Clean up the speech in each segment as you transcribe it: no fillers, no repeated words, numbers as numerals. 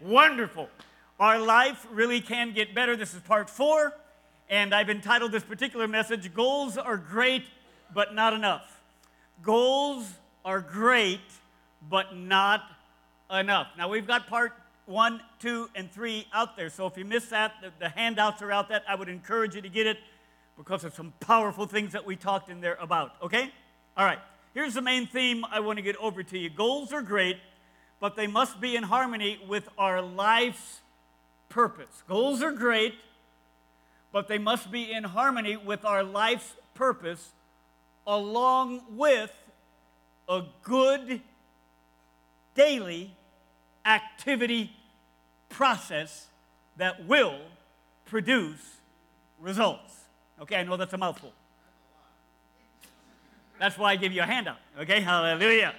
Wonderful. Our life really can get better. This is part 4, and I've entitled this particular message, Goals Are Great, but Not Enough. Goals are great, but not enough. Now, we've got part 1, 2, and 3 out there, so if you missed that, the handouts are out there. I would encourage you to get it because of some powerful things that we talked in there about, okay? All right, here's the main theme I want to get over to you. Goals are great, but they must be in harmony with our life's purpose. Goals are great, but they must be in harmony with our life's purpose, along with a good daily activity process that will produce results. Okay, I know that's a mouthful. That's why I give you a handout. Okay, hallelujah.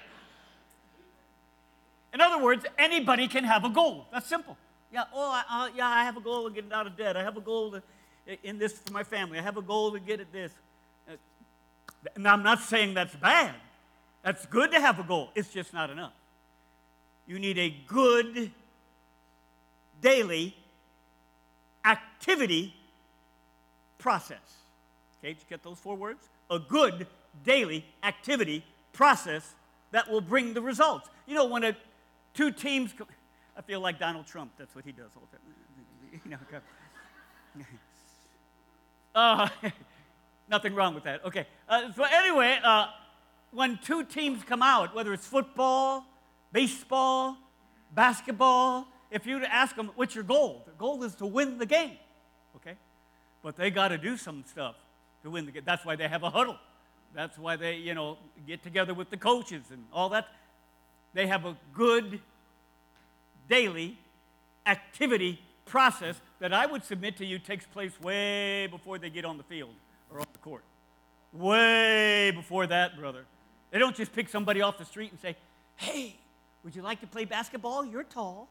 In other words, anybody can have a goal. That's simple. Yeah, I have a goal of getting out of debt. I have a goal in this for my family. I have a goal to get at this. And I'm not saying that's bad. That's good to have a goal. It's just not enough. You need a good daily activity process. Okay, did you get those 4 words? A good daily activity process that will bring the results. You know, when 2 teams come, I feel like Donald Trump. That's what he does all the time. Nothing wrong with that. Okay. So anyway, when 2 teams come out, whether it's football, baseball, basketball, if you ask them, what's your goal? The goal is to win the game. Okay? But they got to do some stuff to win the game. That's why they have a huddle. That's why they, get together with the coaches and all that. They have a good daily activity process that I would submit to you takes place way before they get on the field or on the court. Way before that, brother. They don't just pick somebody off the street and say, hey, would you like to play basketball? You're tall.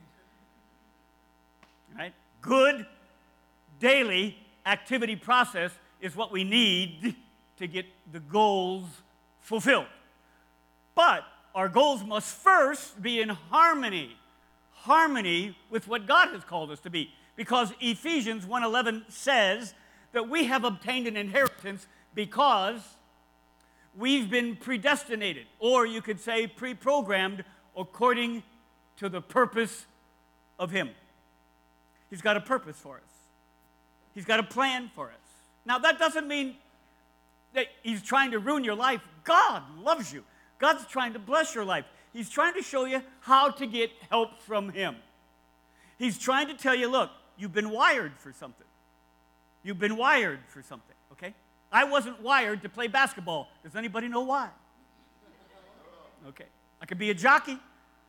Right? Good daily activity process is what we need to get the goals fulfilled. But our goals must first be in harmony with what God has called us to be. Because Ephesians 1:11 says that we have obtained an inheritance because we've been predestinated, or you could say pre-programmed according to the purpose of Him. He's got a purpose for us. He's got a plan for us. Now, that doesn't mean that He's trying to ruin your life. God loves you. God's trying to bless your life. He's trying to show you how to get help from Him. He's trying to tell you, look, you've been wired for something. You've been wired for something, okay? I wasn't wired to play basketball. Does anybody know why? Okay. I could be a jockey.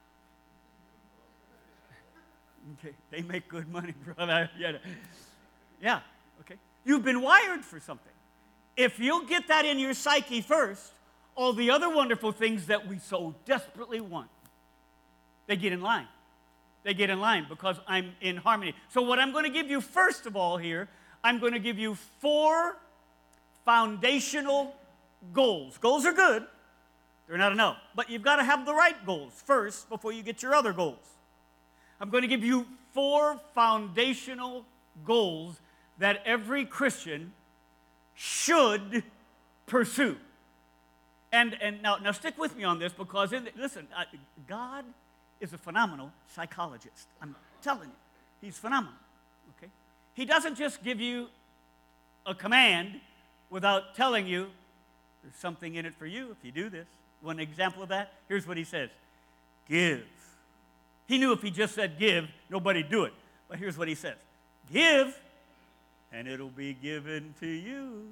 Okay. They make good money, brother. Yeah, okay. You've been wired for something. If you'll get that in your psyche first, all the other wonderful things that we so desperately want, they get in line. They get in line because I'm in harmony. So what I'm going to give you first of all here, I'm going to give you 4 foundational goals. Goals are good. They're not enough. But you've got to have the right goals first before you get your other goals. I'm going to give you 4 foundational goals that every Christian should pursue. And now stick with me on this because, listen, God is a phenomenal psychologist. I'm telling you, He's phenomenal, okay? He doesn't just give you a command without telling you there's something in it for you if you do this. One example of that, here's what He says. Give. He knew if He just said give, nobody'd do it. But here's what He says. Give, and it'll be given to you.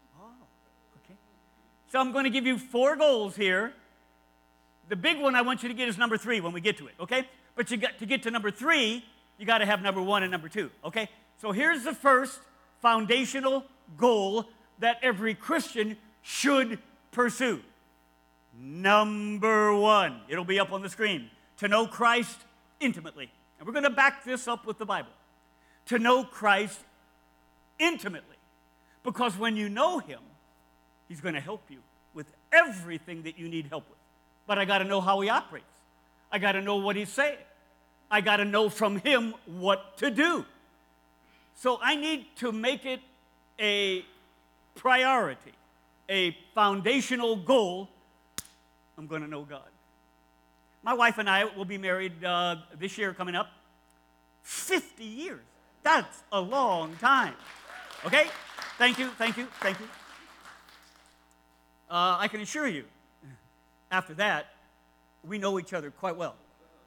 So I'm going to give you 4 goals here. The big one I want you to get is number 3 when we get to it, okay? But to get to number 3, you got to have number 1 and number 2, okay? So here's the first foundational goal that every Christian should pursue. Number 1, it'll be up on the screen. To know Christ intimately. And we're going to back this up with the Bible. To know Christ intimately. Because when you know Him, He's going to help you with everything that you need help with. But I got to know how He operates. I got to know what He's saying. I got to know from him what to do. So I need to make it a priority, a foundational goal. I'm going to know God. My wife and I will be married this year coming up. 50 years. That's a long time. Okay? Thank you. I can assure you, after that, we know each other quite well.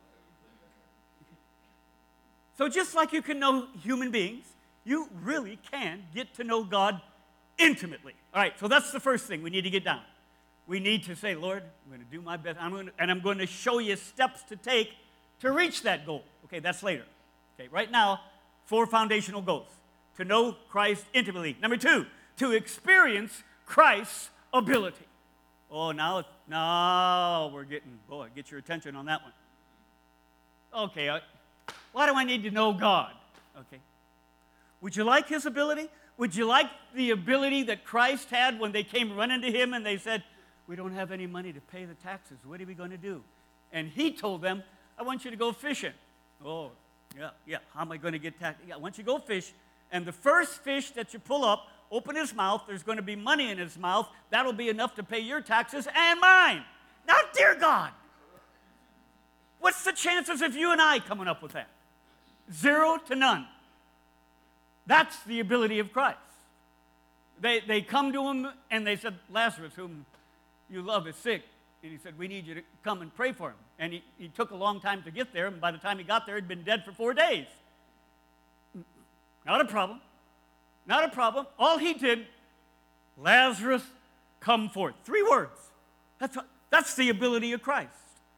So just like you can know human beings, you really can get to know God intimately. All right, so that's the first thing we need to get down. We need to say, Lord, I'm going to do my best, and I'm going to show you steps to take to reach that goal. Okay, that's later. Okay, right now, 4 foundational goals. To know Christ intimately. Number 2, to experience Christ's ability. Oh, now we're getting, boy, get your attention on that one. Okay, why do I need to know God? Okay. Would you like his ability? Would you like the ability that Christ had when they came running to him and they said, we don't have any money to pay the taxes. What are we going to do? And he told them, I want you to go fishing. Oh, yeah. How am I going to get taxes? Yeah, I want you to go fish. And the first fish that you pull up, open his mouth. There's going to be money in his mouth. That'll be enough to pay your taxes and mine. Now, dear God, what's the chances of you and I coming up with that? 0 to none. That's the ability of Christ. They come to him and they said, Lazarus, whom you love, is sick. And he said, we need you to come and pray for him. And he took a long time to get there. And by the time he got there, he'd been dead for 4 days. Not a problem. Not a problem. All he did, Lazarus, come forth. 3 words. That's the ability of Christ.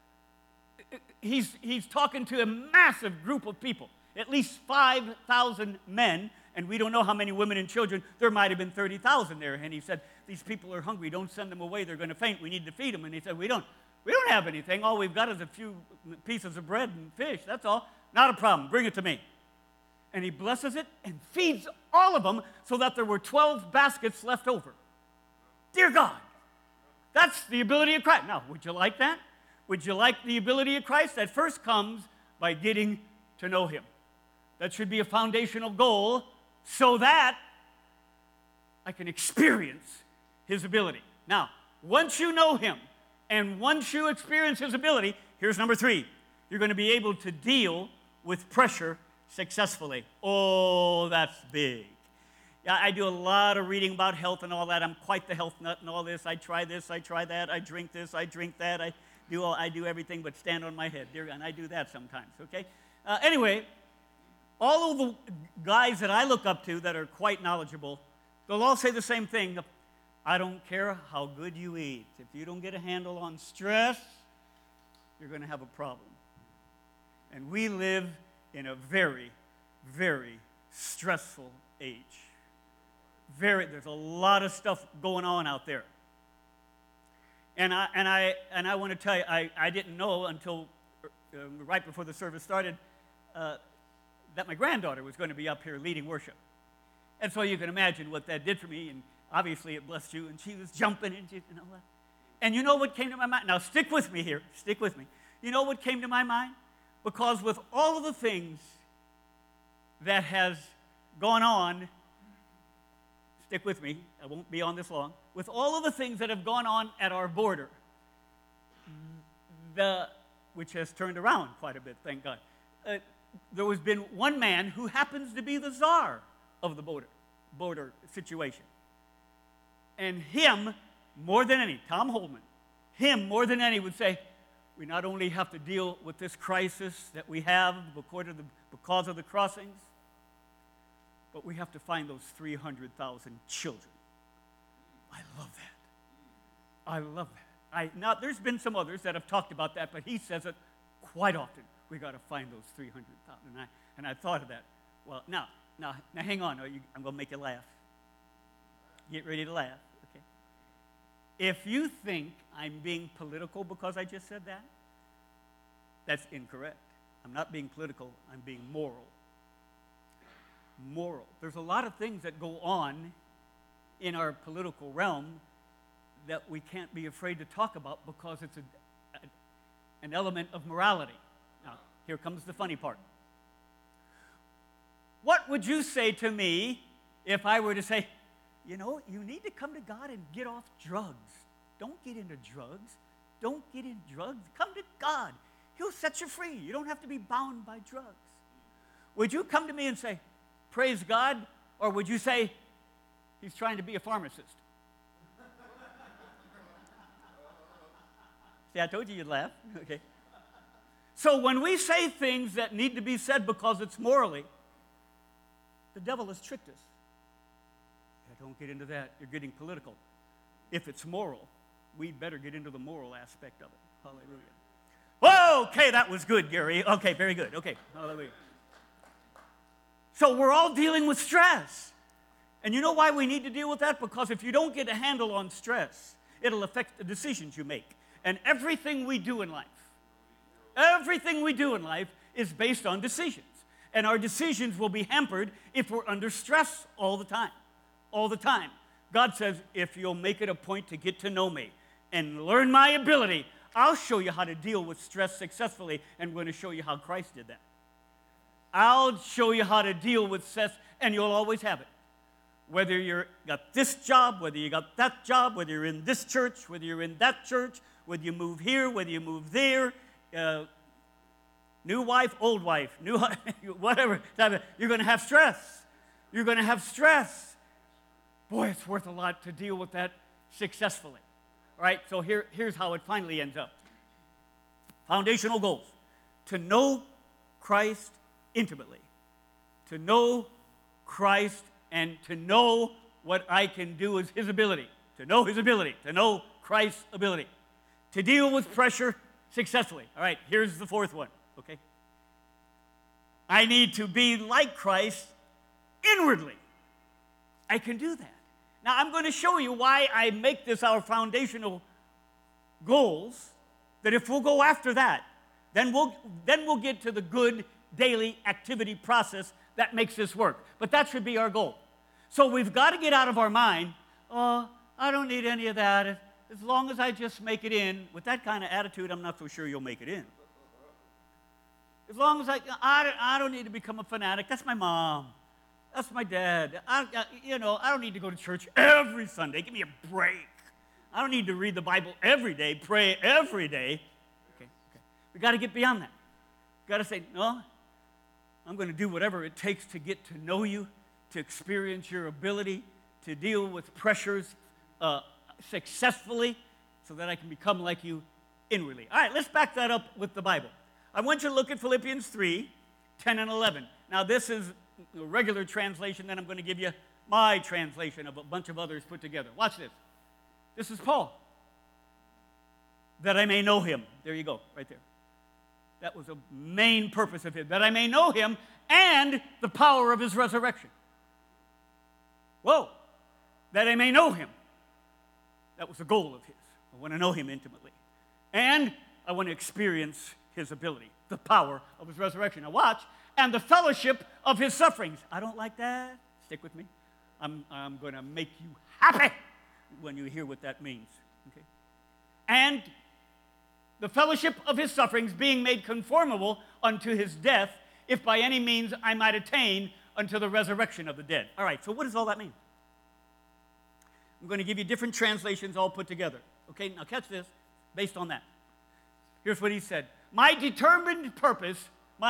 He's talking to a massive group of people, at least 5,000 men, and we don't know how many women and children. There might have been 30,000 there. And he said, these people are hungry. Don't send them away. They're going to faint. We need to feed them. And he said, we don't have anything. All we've got is a few pieces of bread and fish. That's all. Not a problem. Bring it to me. And he blesses it and feeds all of them so that there were 12 baskets left over. Dear God, that's the ability of Christ. Now, would you like that? Would you like the ability of Christ? That first comes by getting to know him. That should be a foundational goal so that I can experience his ability. Now, once you know him and once you experience his ability, here's number 3. You're going to be able to deal with pressure successfully. Oh, that's big. Yeah, I do a lot of reading about health and all that. I'm quite the health nut and all this. I try this, I try that, I drink this, I drink that. I do everything but stand on my head. Dear God, and I do that sometimes, okay? Anyway, all of the guys that I look up to that are quite knowledgeable, they'll all say the same thing. I don't care how good you eat. If you don't get a handle on stress, you're going to have a problem. And we live in a very, very stressful age. There's a lot of stuff going on out there. And I want to tell you, I didn't know until right before the service started that my granddaughter was going to be up here leading worship. And so you can imagine what that did for me, and obviously it blessed you, and she was jumping and all that. And you know what came to my mind? Now stick with me here, stick with me. You know what came to my mind? Because with all of the things that has gone on, stick with me, I won't be on this long. With all of the things that have gone on at our border, which has turned around quite a bit, thank God. There has been one man who happens to be the czar of the border situation. And him, more than any, Tom Holman, him more than any would say, we not only have to deal with this crisis that we have because of the crossings, but we have to find those 300,000 children. I love that. I love that. Now, there's been some others that have talked about that, but he says it quite often. We got to find those 300,000. And I thought of that. Well, now, hang on. I'm going to make you laugh. Get ready to laugh, okay? If you think I'm being political because I just said that, that's incorrect. I'm not being political. I'm being moral. Moral. There's a lot of things that go on in our political realm that we can't be afraid to talk about because it's an element of morality. Now, here comes the funny part. What would you say to me if I were to say, you know, you need to come to God and get off drugs. Don't get into drugs. Don't get in drugs. Come to God. He'll set you free. You don't have to be bound by drugs. Would you come to me and say, praise God? Or would you say, he's trying to be a pharmacist? See, I told you you'd laugh. Okay. So when we say things that need to be said because it's morally, the devil has tricked us. Yeah, don't get into that. You're getting political. If it's moral, we'd better get into the moral aspect of it. Hallelujah. Whoa, okay, that was good, Gary. Okay, very good. Okay, hallelujah. So we're all dealing with stress. And you know why we need to deal with that? Because if you don't get a handle on stress, it'll affect the decisions you make. And everything we do in life is based on decisions. And our decisions will be hampered if we're under stress all the time. All the time. God says, if you'll make it a point to get to know me and learn my ability, I'll show you how to deal with stress successfully, and I'm going to show you how Christ did that. I'll show you how to deal with stress, and you'll always have it. Whether you got this job, whether you got that job, whether you're in this church, whether you're in that church, whether you move here, whether you move there, new wife, old wife, new whatever, you're going to have stress. You're going to have stress. Boy, it's worth a lot to deal with that successfully. All right, so here's how it finally ends up. Foundational goals. To know Christ intimately. To know Christ and to know what I can do is his ability. To know his ability. To know Christ's ability. To deal with pressure successfully. All right, here's the fourth one, okay? I need to be like Christ inwardly. I can do that. Now, I'm going to show you why I make this our foundational goals, that if we'll go after that, then we'll get to the good daily activity process that makes this work. But that should be our goal. So we've got to get out of our mind, oh, I don't need any of that. As long as I just make it in, with that kind of attitude, I'm not so sure you'll make it in. As long as I don't need to become a fanatic. That's my mom. That's my dad. I don't need to go to church every Sunday. Give me a break. I don't need to read the Bible every day, pray every day. Okay. We got to get beyond that. Got to say, no, I'm going to do whatever it takes to get to know you, to experience your ability, to deal with pressures successfully so that I can become like you inwardly. All right, let's back that up with the Bible. I want you to look at Philippians 3, 10 and 11. Now, this is a regular translation, then I'm going to give you my translation of a bunch of others put together. Watch this. This is Paul. That I may know him. There you go, right there. That was a main purpose of his. That I may know him and the power of his resurrection. Whoa. That I may know him. That was a goal of his. I want to know him intimately. And I want to experience his ability, the power of his resurrection. Now watch. And the fellowship of his sufferings. I don't like that. Stick with me. I'm going to make you happy when you hear what that means. Okay? And the fellowship of his sufferings, being made conformable unto his death, if by any means I might attain unto the resurrection of the dead. All right, so what does all that mean? I'm going to give you different translations all put together. Okay, now catch this based on that. Here's what he said. My determined purpose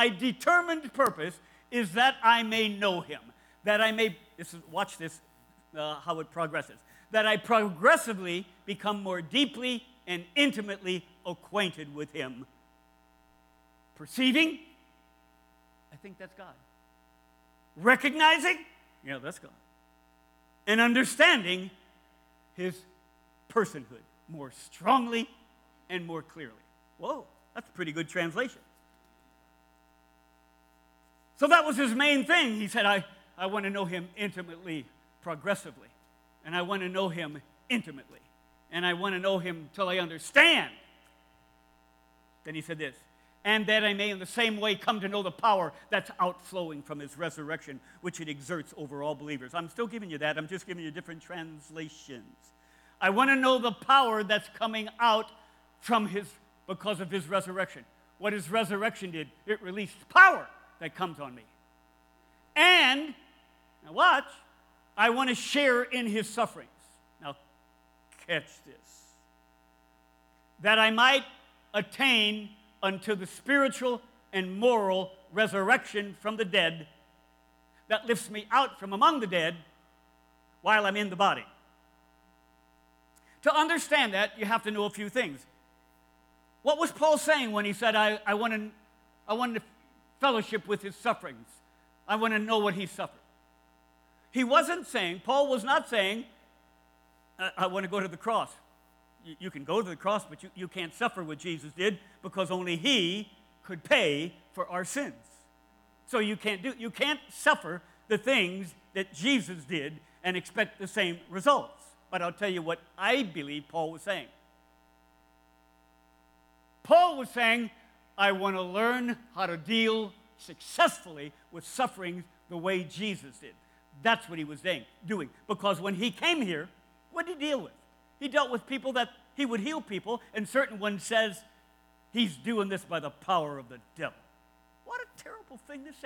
is that I may know him. That I may, watch this, how it progresses. That I progressively become more deeply and intimately acquainted with him. Perceiving, I think that's God. Recognizing, yeah, that's God. And understanding his personhood more strongly and more clearly. Whoa, that's a pretty good translation. So that was his main thing. He said, I want to know him intimately, progressively. And I want to know him intimately. And I want to know him till I understand. Then he said this, and that I may in the same way come to know the power that's outflowing from his resurrection, which it exerts over all believers. I'm still giving you that. I'm just giving you different translations. I want to know the power that's coming out from because of his resurrection. what his resurrection did. It released power that comes on me. And, now watch, I want to share in his sufferings. Now, catch this. That I might attain unto the spiritual and moral resurrection from the dead that lifts me out from among the dead while I'm in the body. To understand that, you have to know a few things. What was Paul saying when he said, I wanted to fellowship with his sufferings? I want to know what he suffered. He wasn't saying, Paul was not saying, I want to go to the cross. You can go to the cross, but you can't suffer what Jesus did because only he could pay for our sins. So you can't suffer the things that Jesus did and expect the same results. But I'll tell you what I believe Paul was saying. Paul was saying, I want to learn how to deal successfully with sufferings the way Jesus did. That's what he was doing. Because when he came here, what did he deal with? He dealt with people that he would heal people, and certain one says, he's doing this by the power of the devil. What a terrible thing to say.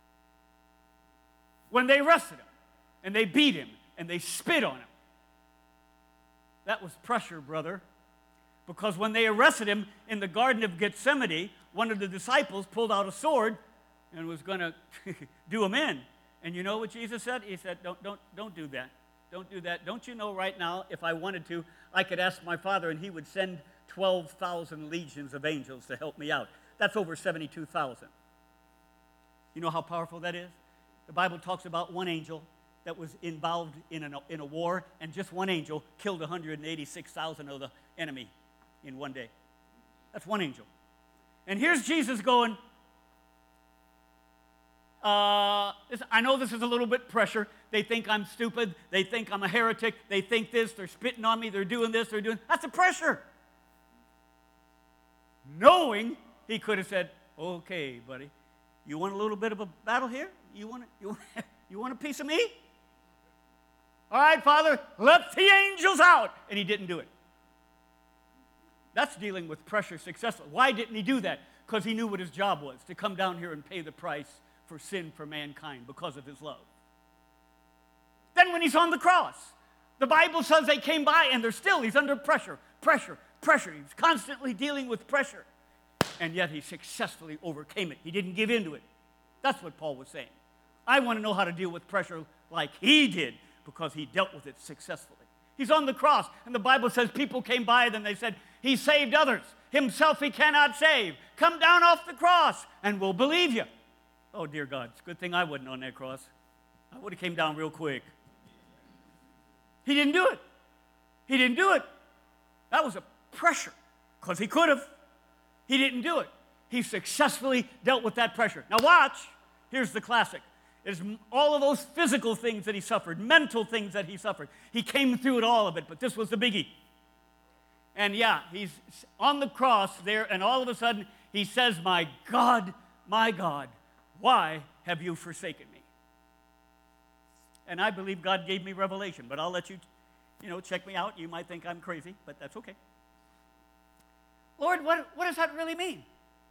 When they arrested him, and they beat him, and they spit on him, that was pressure, brother. Because when they arrested him in the Garden of Gethsemane, one of the disciples pulled out a sword and was going to do him in. And you know what Jesus said? He said, don't do that. Don't do that. Don't you know right now, if I wanted to, I could ask my Father and he would send 12,000 legions of angels to help me out. That's over 72,000. You know how powerful that is? The Bible talks about one angel that was involved in a war, and just one angel killed 186,000 of the enemy in one day. That's one angel. And here's Jesus going, I know this is a little bit pressure. They think I'm stupid. They think I'm a heretic. They think this. They're spitting on me. They're doing this. They're doing... That's a pressure. Knowing he could have said, okay, buddy, you want a little bit of a battle here? You want a piece of me? All right, Father, let the angels out. And he didn't do it. That's dealing with pressure successfully. Why didn't he do that? Because he knew what his job was, to come down here and pay the price for sin for mankind because of his love. Then when he's on the cross, the Bible says they came by and he's under pressure. He's constantly dealing with pressure. And yet he successfully overcame it. He didn't give in to it. That's what Paul was saying. I want to know how to deal with pressure like he did because he dealt with it successfully. He's on the cross, and the Bible says people came by and they said, he saved others. Himself he cannot save. Come down off the cross, and we'll believe you. Oh, dear God, it's a good thing I wasn't on that cross. I would have came down real quick. He didn't do it. That was a pressure, because he could have. He didn't do it. He successfully dealt with that pressure. Now watch. Here's the classic. There's all of those physical things that he suffered, mental things that he suffered. He came through it, all of it, but this was the biggie. And yeah, he's on the cross there, and all of a sudden he says, my God, why have you forsaken me? And I believe God gave me revelation, but I'll let you, check me out. You might think I'm crazy, but that's okay. Lord, what does that really mean?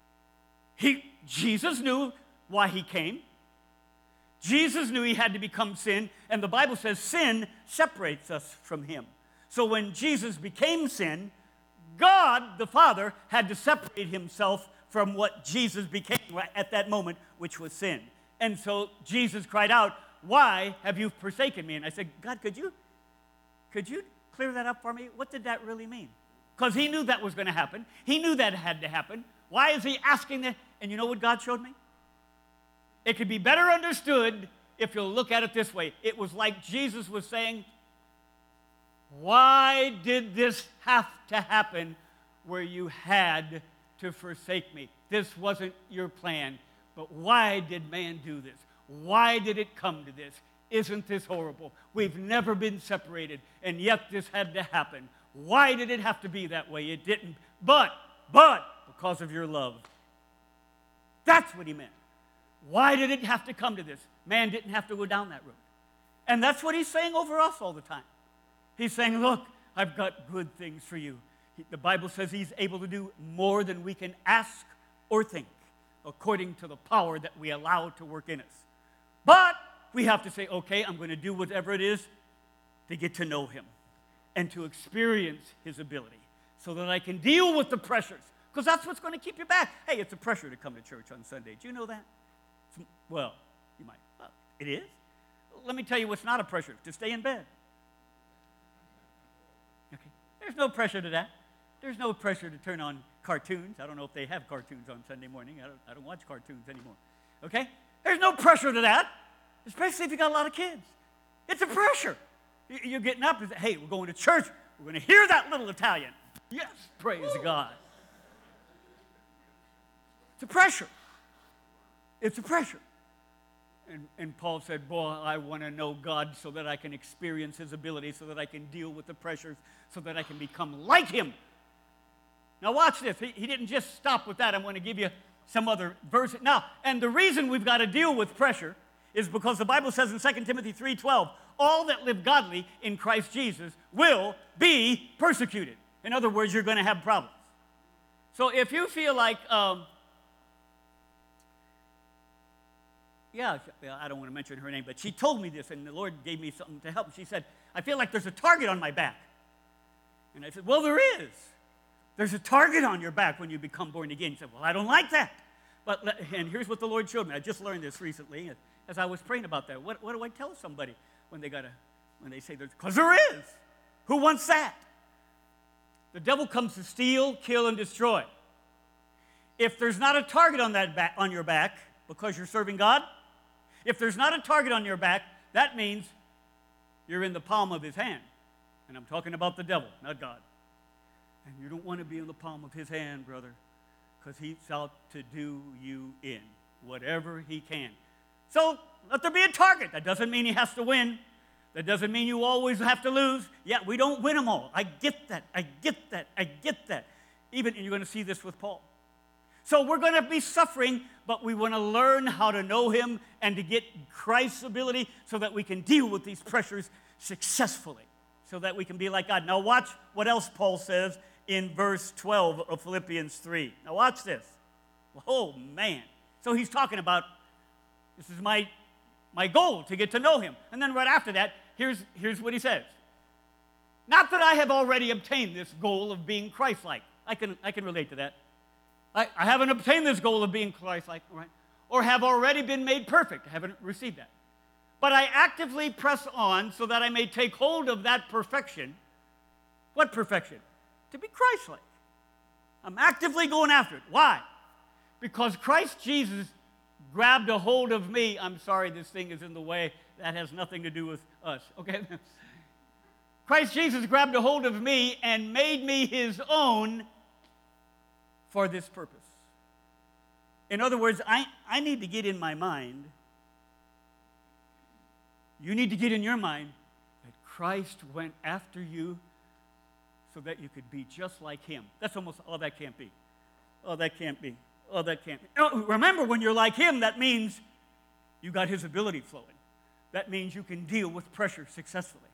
Jesus knew why he came. Jesus knew he had to become sin, and the Bible says sin separates us from him. So when Jesus became sin, God, the Father, had to separate himself from what Jesus became at that moment, which was sin. And so Jesus cried out, why have you forsaken me? And I said, God, could you clear that up for me? What did that really mean? Because he knew that was going to happen. He knew that had to happen. Why is he asking that? And you know what God showed me? It could be better understood if you'll look at it this way. It was like Jesus was saying, why did this have to happen where you had to forsake me? This wasn't your plan, but why did man do this? Why did it come to this? Isn't this horrible? We've never been separated, and yet this had to happen. Why did it have to be that way? It didn't, but because of your love. That's what he meant. Why did it have to come to this? Man didn't have to go down that road. And that's what he's saying over us all the time. He's saying, look, I've got good things for you. The Bible says he's able to do more than we can ask or think, according to the power that we allow to work in us. But we have to say, okay, I'm going to do whatever it is to get to know him and to experience his ability so that I can deal with the pressures, because that's what's going to keep you back. Hey, it's a pressure to come to church on Sunday. Do you know that? Well, you might. Well, it is. Let me tell you what's not a pressure, to stay in bed. Okay. There's no pressure to that. There's no pressure to turn on cartoons. I don't know if they have cartoons on Sunday morning. I don't watch cartoons anymore. Okay? There's no pressure to that, especially if you got a lot of kids. It's a pressure. You're getting up and say, hey, we're going to church. We're going to hear that little Italian. Yes, praise God. It's a pressure. It's a pressure. And Paul said, boy, I want to know God so that I can experience his ability, so that I can deal with the pressures, so that I can become like him. Now watch this. He didn't just stop with that. I'm going to give you some other verse. Now, and the reason we've got to deal with pressure is because the Bible says in 2 Timothy 3:12, all that live godly in Christ Jesus will be persecuted. In other words, you're going to have problems. So if you feel like, I don't want to mention her name, but she told me this, and the Lord gave me something to help. She said, I feel like there's a target on my back. And I said, well, there is. There's a target on your back when you become born again. He said, well, I don't like that. And here's what the Lord showed me. I just learned this recently as I was praying about that. What do I tell somebody when they say there's? Because there is. Who wants that? The devil comes to steal, kill, and destroy. If there's not a target on your back because you're serving God, if there's not a target on your back, that means you're in the palm of his hand. And I'm talking about the devil, not God. And you don't want to be in the palm of his hand, brother, because he's out to do you in whatever he can. So let there be a target. That doesn't mean he has to win. That doesn't mean you always have to lose. Yeah, we don't win them all. I get that. I get that. I get that. And you're going to see this with Paul. So we're going to be suffering, but we want to learn how to know him and to get Christ's ability so that we can deal with these pressures successfully, so that we can be like God. Now watch what else Paul says in verse 12 of Philippians 3. Now watch this. Oh, man. So he's talking about, this is my goal, to get to know him. And then right after that, here's what he says. Not that I have already obtained this goal of being Christ-like. I can relate to that. I haven't obtained this goal of being Christ-like, right? Or have already been made perfect. I haven't received that. But I actively press on so that I may take hold of that perfection. What perfection? To be Christ-like. I'm actively going after it. Why? Because Christ Jesus grabbed a hold of me. I'm sorry, this thing is in the way. That has nothing to do with us, okay? Christ Jesus grabbed a hold of me and made me his own for this purpose. In other words, I need to get in my mind, you need to get in your mind that Christ went after you so that you could be just like him. That's almost, that can't be. That can't be. That can't be. Remember, when you're like him, that means you got his ability flowing. That means you can deal with pressure successfully.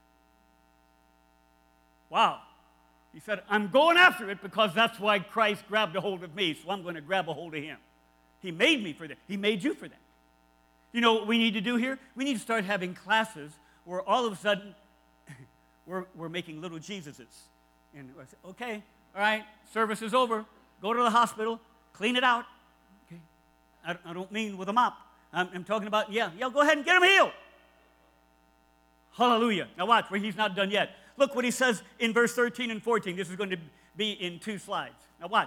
Wow. He said, I'm going after it because that's why Christ grabbed a hold of me, so I'm going to grab a hold of him. He made me for that. He made you for that. You know what we need to do here? We need to start having classes where all of a sudden we're making little Jesuses. And I say, okay, all right, service is over. Go to the hospital, clean it out. Okay, I don't mean with a mop. I'm talking about, go ahead and get him healed. Hallelujah. Now watch, where he's not done yet. Look what he says in verse 13 and 14. This is going to be in 2 slides. Now watch.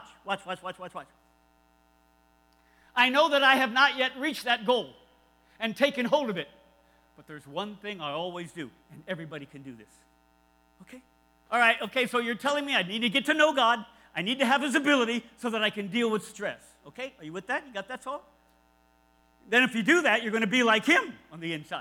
I know that I have not yet reached that goal and taken hold of it. But there's one thing I always do, and everybody can do this. Okay? All right, okay, so you're telling me I need to get to know God. I need to have his ability so that I can deal with stress. Okay? Are you with that? You got that all? Then if you do that, you're going to be like him on the inside.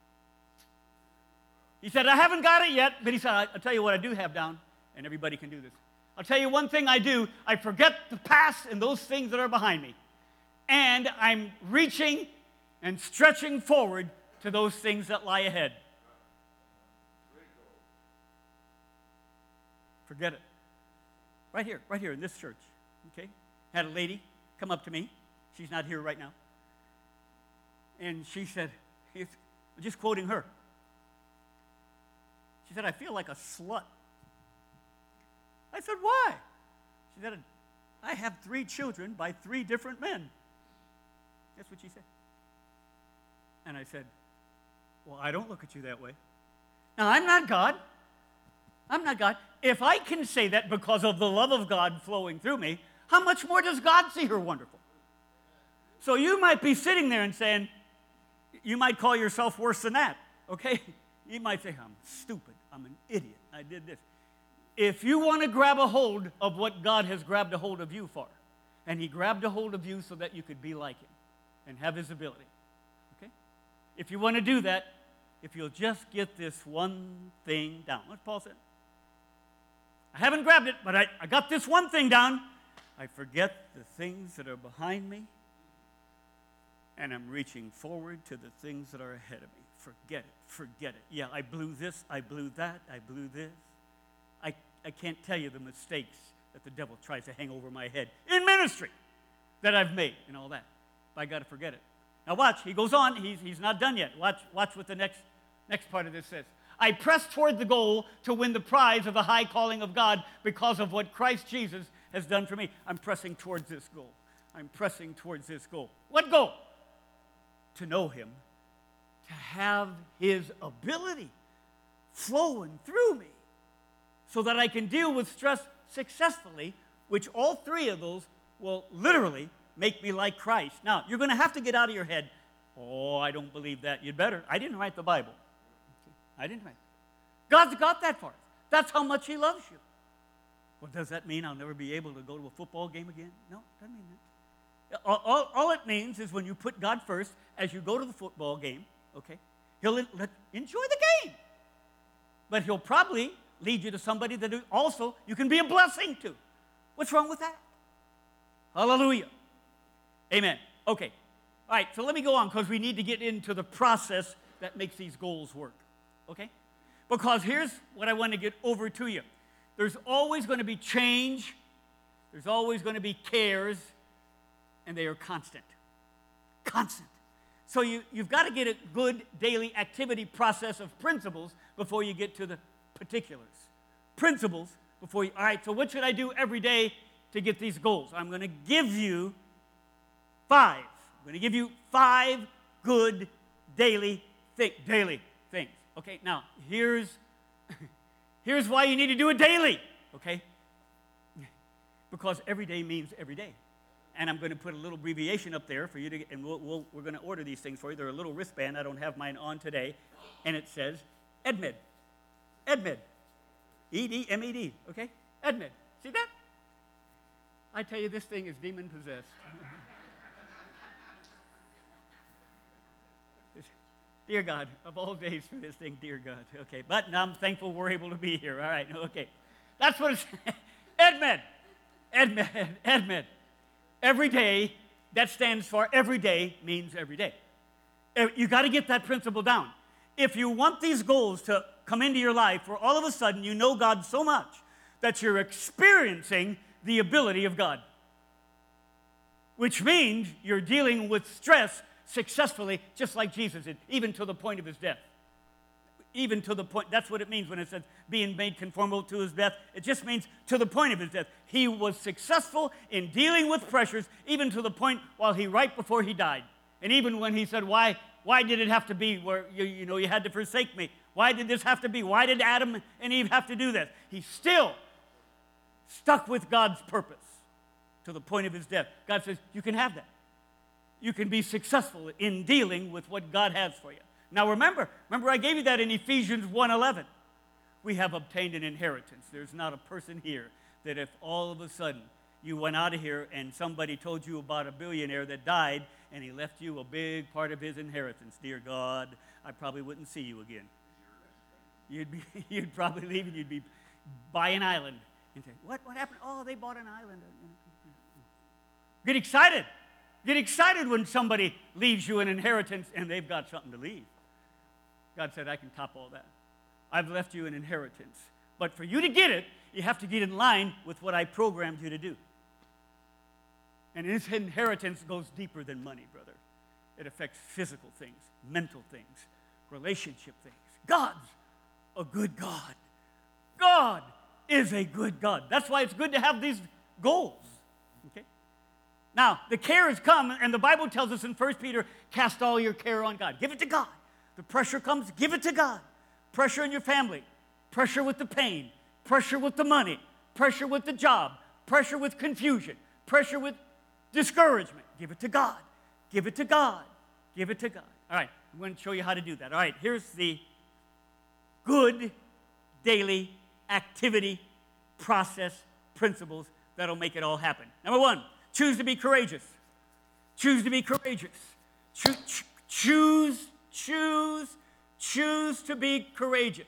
He said, I haven't got it yet, but he said, I'll tell you what I do have down, and everybody can do this. I'll tell you one thing I do. I forget the past and those things that are behind me. And I'm reaching and stretching forward to those things that lie ahead. Forget it. Right here in this church, okay? Had a lady come up to me. She's not here right now. And she said, just quoting her, she said, I feel like a slut. I said, why? She said, I have 3 children by 3 different men. That's what she said. And I said, well, I don't look at you that way. Now, I'm not God. I'm not God. If I can say that because of the love of God flowing through me, how much more does God see her wonderful? So you might be sitting there and saying, you might call yourself worse than that, okay? You might say, I'm stupid. I'm an idiot. I did this. If you want to grab a hold of what God has grabbed a hold of you for, and he grabbed a hold of you so that you could be like him and have his ability, okay? If you want to do that, if you'll just get this one thing down. What Paul said. I haven't grabbed it, but I got this one thing down. I forget the things that are behind me, and I'm reaching forward to the things that are ahead of me. Forget it. Forget it. Yeah, I blew this. I blew that. I blew this. I can't tell you the mistakes that the devil tries to hang over my head in ministry that I've made and all that. But I got to forget it. Now watch. He goes on. He's not done yet. Watch what the next part of this says. I press toward the goal to win the prize of the high calling of God because of what Christ Jesus has done for me. I'm pressing towards this goal. I'm pressing towards this goal. What goal? To know him, to have his ability flowing through me so that I can deal with stress successfully, which all 3 of those will literally make me like Christ. Now, you're going to have to get out of your head, oh, I don't believe that. You'd better. I didn't write the Bible. I didn't write it. God's got that for us. That's how much he loves you. Well, does that mean I'll never be able to go to a football game again? No, it doesn't mean that. All it means is when you put God first, as you go to the football game, okay, he'll enjoy the game. But he'll probably lead you to somebody that also you can be a blessing to. What's wrong with that? Hallelujah. Amen. Okay. All right, so let me go on because we need to get into the process that makes these goals work. Okay? Because here's what I want to get over to you. There's always going to be change. There's always going to be cares. And they are constant. Constant. So you've got to get a good daily activity process of principles before you get to the particulars. Principles before you, all right, so what should I do every day to get these goals? I'm going to give you 5. I'm going to give you 5 good daily things. Okay, now here's why you need to do it daily, okay? Because every day means every day. And I'm going to put a little abbreviation up there for you to get, and we're going to order these things for you. They're a little wristband. I don't have mine on today. And it says EDMED. EDMED. E-D-M-E-D, okay? EDMED. See that? I tell you, this thing is demon-possessed. Dear God, of all days for this thing, dear God. Okay, but now I'm thankful we're able to be here. All right, okay. That's what it's EDMED. EDMED. EDMED. Every day, that stands for every day means every day. You got to get that principle down. If you want these goals to come into your life where all of a sudden you know God so much that you're experiencing the ability of God, which means you're dealing with stress successfully, just like Jesus did, even to the point of his death. Even to the point, that's what it means when it says being made conformable to his death. It just means to the point of his death. He was successful in dealing with pressures, even to the point right before he died. And even when he said, why did it have to be where you had to forsake me? Why did this have to be? Why did Adam and Eve have to do this? He still stuck with God's purpose to the point of his death. God says, you can have that. You can be successful in dealing with what God has for you. Now remember I gave you that in Ephesians 1:11. We have obtained an inheritance. There's not a person here that if all of a sudden you went out of here and somebody told you about a billionaire that died and he left you a big part of his inheritance, dear God, I probably wouldn't see you again. You'd probably leave and you'd be buy an island and say, what happened? Oh, they bought an island. Get excited. Get excited when somebody leaves you an inheritance and they've got something to leave. God said, I can top all that. I've left you an inheritance. But for you to get it, you have to get in line with what I programmed you to do. And his inheritance goes deeper than money, brother. It affects physical things, mental things, relationship things. God's a good God. God is a good God. That's why it's good to have these goals. Okay? Now, the care has come, and the Bible tells us in 1 Peter, cast all your care on God. Give it to God. The pressure comes, give it to God. Pressure in your family, pressure with the pain, pressure with the money, pressure with the job, pressure with confusion, pressure with discouragement. Give it to God. Give it to God. Give it to God. All right, I'm going to show you how to do that. All right, here's the good daily activity process principles that'll make it all happen. Number one, choose to be courageous. Choose to be courageous. Choose to be courageous.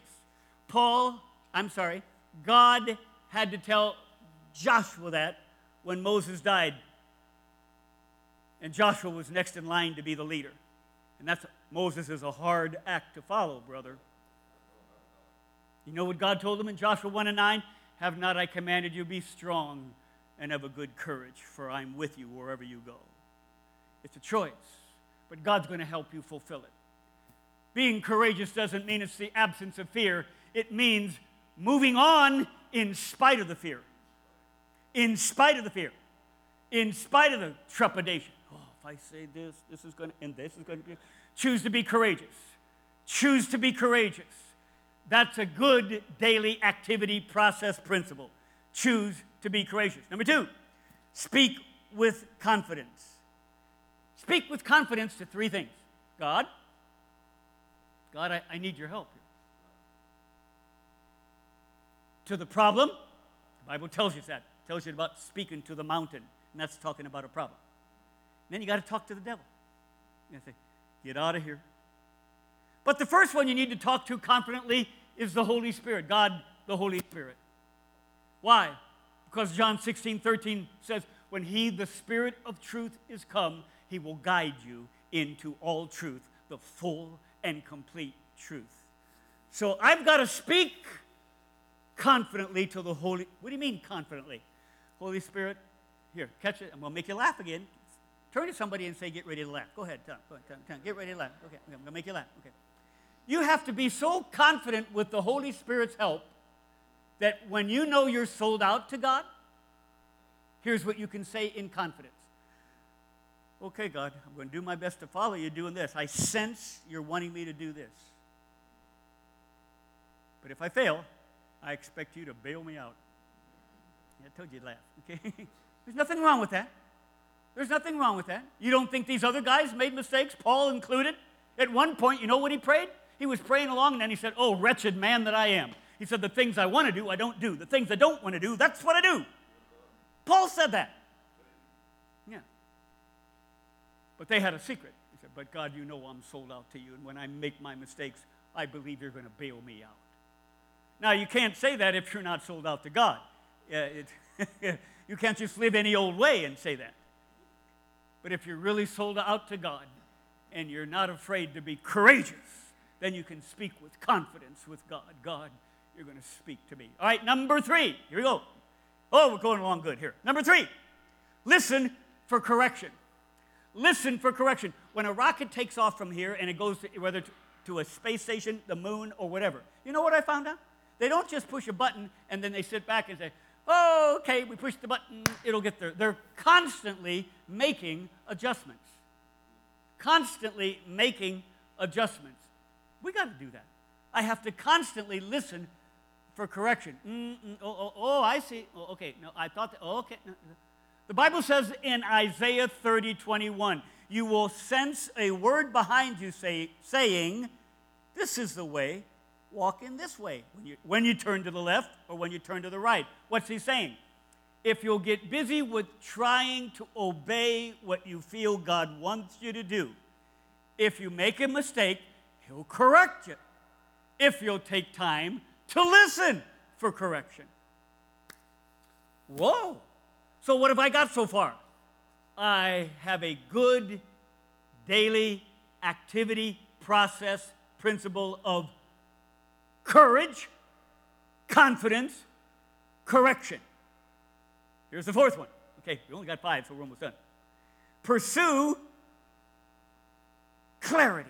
God had to tell Joshua that when Moses died. And Joshua was next in line to be the leader. And Moses is a hard act to follow, brother. You know what God told him in Joshua 1:9? Have not I commanded you, be strong and of a good courage, for I'm with you wherever you go. It's a choice, but God's going to help you fulfill it. Being courageous doesn't mean it's the absence of fear. It means moving on in spite of the fear. In spite of the fear. In spite of the trepidation. Oh, if I say this, this is going to, and this is going to be. Choose to be courageous. Choose to be courageous. That's a good daily activity process principle. Choose to be courageous. Number two, speak with confidence. Speak with confidence to three things. God, I need your help here. To the problem, the Bible tells you that. It tells you about speaking to the mountain, and that's talking about a problem. And then you got to talk to the devil. You got to say, get out of here. But the first one you need to talk to confidently is the Holy Spirit, God, the Holy Spirit. Why? Because John 16:13 says, when He, the Spirit of truth, is come, He will guide you into all truth, the full and complete truth. So I've got to speak confidently to the Holy. What do you mean confidently? Holy Spirit, here, catch it. I'm going to make you laugh again. Turn to somebody and say, get ready to laugh. Go ahead, Tom. Get ready to laugh. Okay, I'm going to make you laugh. Okay. You have to be so confident with the Holy Spirit's help that when you know you're sold out to God, here's what you can say in confidence. Okay, God, I'm going to do my best to follow you doing this. I sense you're wanting me to do this. But if I fail, I expect you to bail me out. Yeah, I told you to laugh, okay? There's nothing wrong with that. There's nothing wrong with that. You don't think these other guys made mistakes, Paul included? At one point, you know what he prayed? He was praying along, and then he said, oh, wretched man that I am. He said, the things I want to do, I don't do. The things I don't want to do, that's what I do. Paul said that. Yeah. But they had a secret. He said, but God, you know I'm sold out to you, and when I make my mistakes, I believe you're going to bail me out. Now, you can't say that if you're not sold out to God. You can't just live any old way and say that. But if you're really sold out to God and you're not afraid to be courageous, then you can speak with confidence with God. God, you're going to speak to me. All right, number three. Here we go. Oh, we're going along good here. Number three, listen for correction. Listen for correction. When a rocket takes off from here and it goes whether to a space station, the moon, or whatever, you know what I found out? They don't just push a button and then they sit back and say, oh, okay, we push the button, it'll get there. They're constantly making adjustments. Constantly making adjustments. We got to do that. I have to constantly listen for correction. I see. Oh, okay, no, I thought that. Oh, okay. No. The Bible says in Isaiah 30:21, you will sense a word behind you saying, this is the way, walk in this way. When you turn to the left or when you turn to the right. What's he saying? If you'll get busy with trying to obey what you feel God wants you to do, if you make a mistake, He'll correct you. If you'll take time to listen for correction. Whoa. So what have I got so far? I have a good daily activity process principle of courage, confidence, correction. Here's the fourth one, Okay, we only got 5, so we're almost done. Pursue clarity.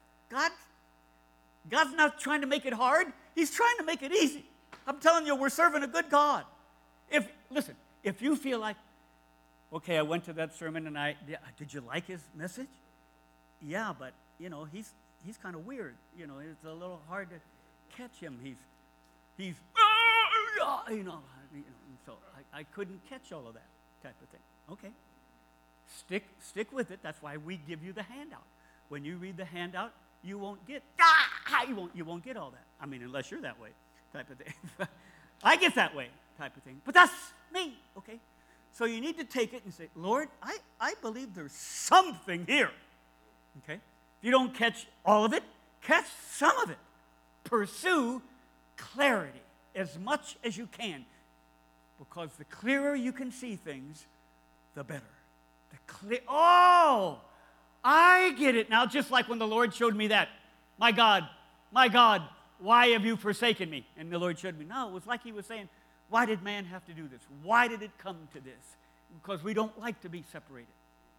God's not trying to make it hard. He's trying to make it easy. I'm telling you, we're serving a good God. Listen, if you feel like, okay, I went to that sermon and did you like his message? Yeah, but, he's kind of weird. It's a little hard to catch him. He's so I couldn't catch all of that type of thing. Okay. Stick with it. That's why we give you the handout. When you read the handout, you won't get you won't get all that. I mean, unless you're that way type of thing. I get that way type of thing. But that's me, okay? So you need to take it and say, Lord, I believe there's something here. Okay? If you don't catch all of it, catch some of it. Pursue clarity as much as you can. Because the clearer you can see things, the better. Oh, I get it now, just like when the Lord showed me that. My God, why have you forsaken me? And the Lord showed me. No, it was like he was saying, why did man have to do this? Why did it come to this? Because we don't like to be separated.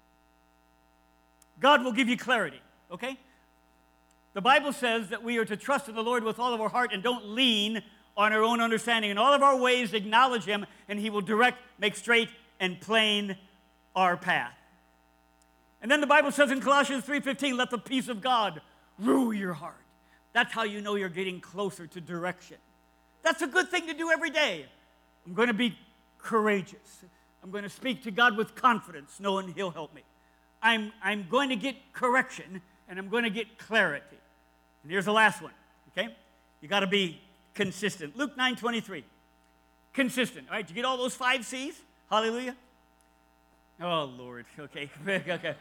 God will give you clarity, okay? The Bible says that we are to trust in the Lord with all of our heart and don't lean on our own understanding. In all of our ways, acknowledge him, and he will direct, make straight, and plain our path. And then the Bible says in Colossians 3:15, let the peace of God rule your heart. That's how you know you're getting closer to direction. That's a good thing to do every day. I'm going to be courageous. I'm going to speak to God with confidence, knowing he'll help me. I'm going to get correction, and I'm going to get clarity. And here's the last one, okay? You got to be consistent. Luke 9:23. Consistent. All right, did you get all those 5 C's? Hallelujah. Oh, Lord. Okay. Okay.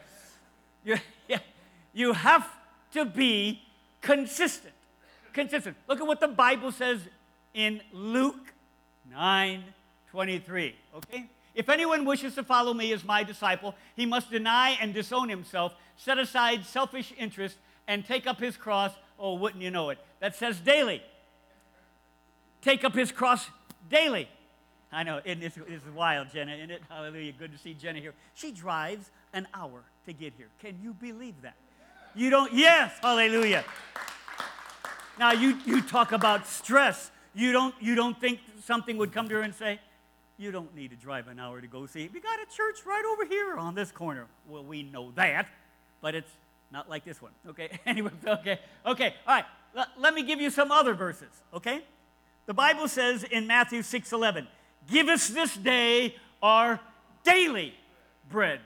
You have to be consistent. Consistent. Look at what the Bible says in Luke 9:23. Okay? If anyone wishes to follow me as my disciple, he must deny and disown himself, set aside selfish interest, and take up his cross. Oh, wouldn't you know it? That says daily. Take up his cross daily. I know, this is wild, Jenna, isn't it? Hallelujah. Good to see Jenna here. She drives an hour to get here. Can you believe that? You don't? Yes, hallelujah. Now, you talk about stress. You don't think something would come to her and say, you don't need to drive an hour to go see it. We got a church right over here on this corner. Well, we know that, but it's not like this one. Okay, anyway, okay. All right, let me give you some other verses, okay? The Bible says in Matthew 6:11, give us this day our daily bread.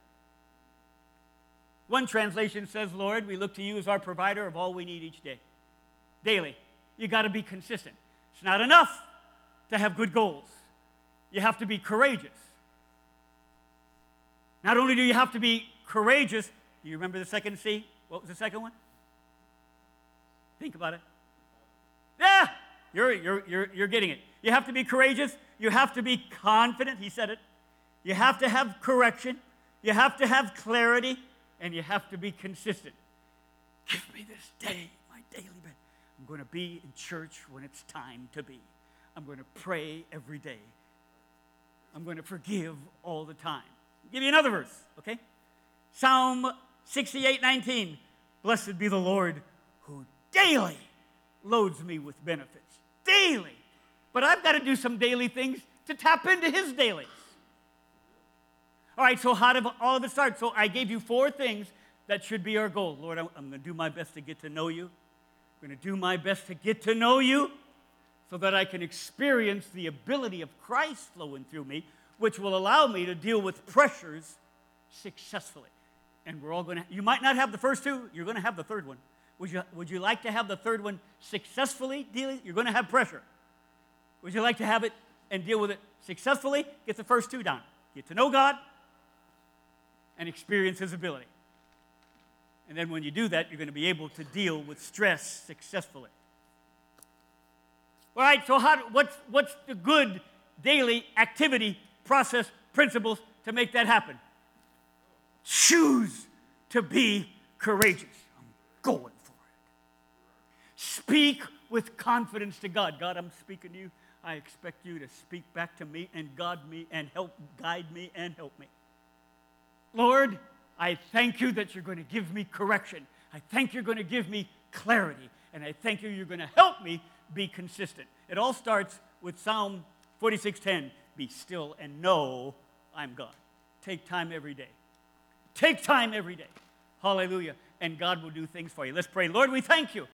One translation says, Lord, we look to you as our provider of all we need each day. Daily. You got to be consistent. It's not enough to have good goals. You have to be courageous. Not only do you have to be courageous, do you remember the second C? What was the second one? Think about it. Yeah, you're getting it. You have to be courageous. You have to be confident. He said it. You have to have correction. You have to have clarity. And you have to be consistent. Give me this day my daily bread. I'm going to be in church when it's time to be. I'm going to pray every day. I'm going to forgive all the time. I'll give you another verse, okay? Psalm 68:19. Blessed be the Lord who daily loads me with benefits. Daily. But I've got to do some daily things to tap into his dailies. All right, so how did all of it start? So I gave you 4 things that should be our goal. Lord, I'm going to do my best to get to know you. I'm going to do my best to get to know you so that I can experience the ability of Christ flowing through me, which will allow me to deal with pressures successfully. And we're all going to, you might not have the first 2, you're going to have the third one. Would you like to have the third one successfully dealing? You're going to have pressure. Would you like to have it and deal with it successfully? Get the first 2 down. Get to know God and experience his ability. And then when you do that, you're going to be able to deal with stress successfully. All right, so what's the good daily activity, process, principles to make that happen? Choose to be courageous. I'm going for it. Speak with confidence to God. God, I'm speaking to you. I expect you to speak back to me and guide me and guide me and help me. Lord, I thank you that you're going to give me correction. I thank you're going to give me clarity. And I thank you're going to help me be consistent. It all starts with Psalm 46:10. Be still and know I'm God. Take time every day. Take time every day. Hallelujah. And God will do things for you. Let's pray. Lord, we thank you